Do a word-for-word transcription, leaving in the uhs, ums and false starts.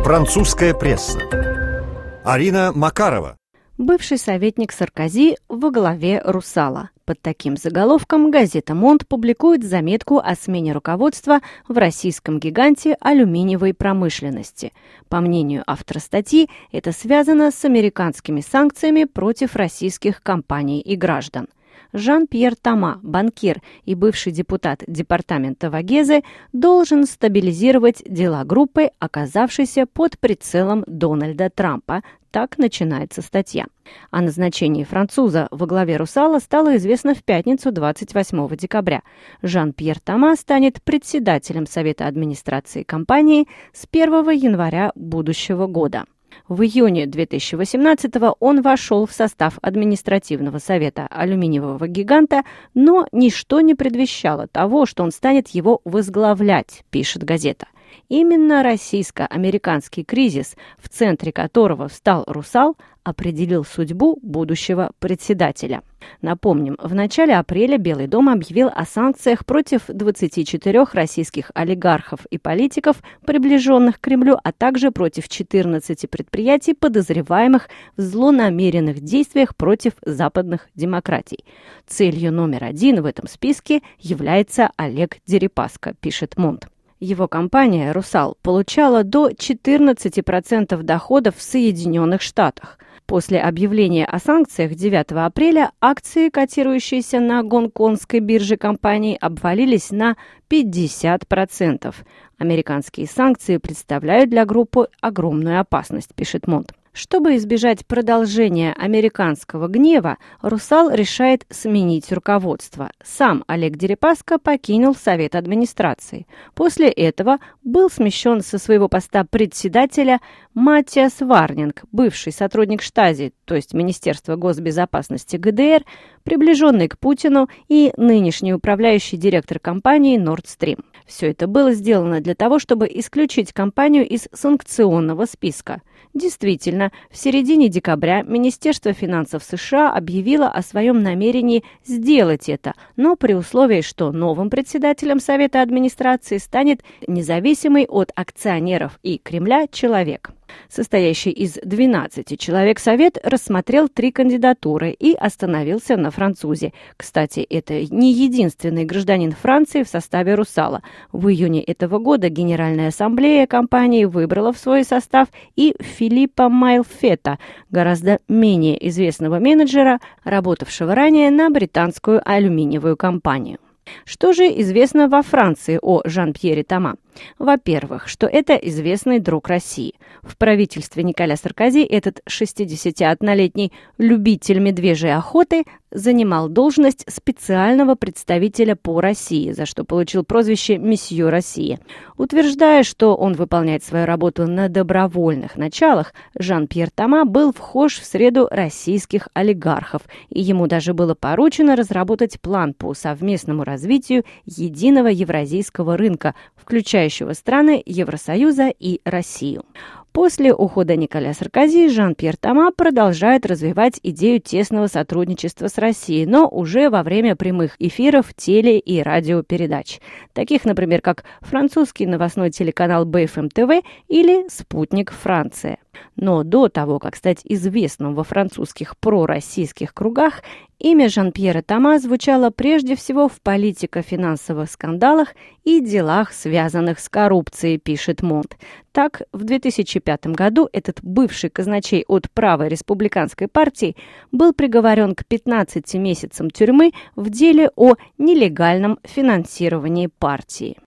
Французская пресса. Арина Макарова. Бывший советник Саркози во главе «Русала». Под таким заголовком газета «Монт» публикует заметку о смене руководства в российском гиганте алюминиевой промышленности. По мнению автора статьи, это связано с американскими санкциями против российских компаний и граждан. Жан-Пьер Тома, банкир и бывший депутат департамента Вагезе, должен стабилизировать дела группы, оказавшейся под прицелом Дональда Трампа. Так начинается статья. О назначении француза во главе «Русала» стало известно в пятницу двадцать восьмого декабря. Жан-Пьер Тома станет председателем Совета администрации компании с первого января будущего года. В июне две тысячи восемнадцатого он вошел в состав административного совета алюминиевого гиганта, но ничто не предвещало того, что он станет его возглавлять, пишет газета. Именно российско-американский кризис, в центре которого встал «Русал», определил судьбу будущего председателя. Напомним, в начале апреля Белый дом объявил о санкциях против двадцати четырёх российских олигархов и политиков, приближенных к Кремлю, а также против четырнадцати предприятий, подозреваемых в злонамеренных действиях против западных демократий. Целью номер один в этом списке является Олег Дерипаска, пишет Монт. Его компания «Русал» получала до четырнадцати процентов доходов в Соединенных Штатах. После объявления о санкциях девятого апреля акции, котирующиеся на гонконгской бирже компании, обвалились на пятьдесят процентов. Американские санкции представляют для группы огромную опасность, пишет Монт. Чтобы избежать продолжения американского гнева, «Русал» решает сменить руководство. Сам Олег Дерипаска покинул Совет администрации. После этого был смещен со своего поста председателя Матиас Варнинг, бывший сотрудник Штази, то есть Министерства госбезопасности ГДР, приближенный к Путину и нынешний управляющий директор компании Nord Stream. Все это было сделано для того, чтобы исключить компанию из санкционного списка. Действительно, в середине декабря Министерство финансов США объявило о своем намерении сделать это, но при условии, что новым председателем Совета администрации станет независимый от акционеров и Кремля человек. Состоящий из двенадцати человек совет рассмотрел три кандидатуры и остановился на французе. Кстати, это не единственный гражданин Франции в составе «Русала». В июне этого года Генеральная ассамблея компании выбрала в свой состав и Филиппа Майлфета, гораздо менее известного менеджера, работавшего ранее на британскую алюминиевую компанию. Что же известно во Франции о Жан-Пьере Тома? Во-первых, что это известный друг России. В правительстве Николя Саркози этот шестидесятиоднолетний любитель медвежьей охоты занимал должность специального представителя по России, за что получил прозвище «Месье Россия». Утверждая, что он выполняет свою работу на добровольных началах, Жан-Пьер Тома был вхож в среду российских олигархов, и ему даже было поручено разработать план по совместному развитию единого евразийского рынка, включающего страны Евросоюза и Россию. После ухода Николя Саркози Жан-Пьер Тома продолжает развивать идею тесного сотрудничества с Россией, но уже во время прямых эфиров теле- и радиопередач, таких, например, как французский новостной телеканал бэ эф эм тэ вэ или «Спутник Франция». Но до того, как стать известным во французских пророссийских кругах, имя Жан-Пьера Тома звучало прежде всего в политико-финансовых скандалах и делах, связанных с коррупцией, пишет Монт. Так, в две тысячи пятом году этот бывший казначей от правой республиканской партии был приговорен к пятнадцати месяцам тюрьмы в деле о нелегальном финансировании партии.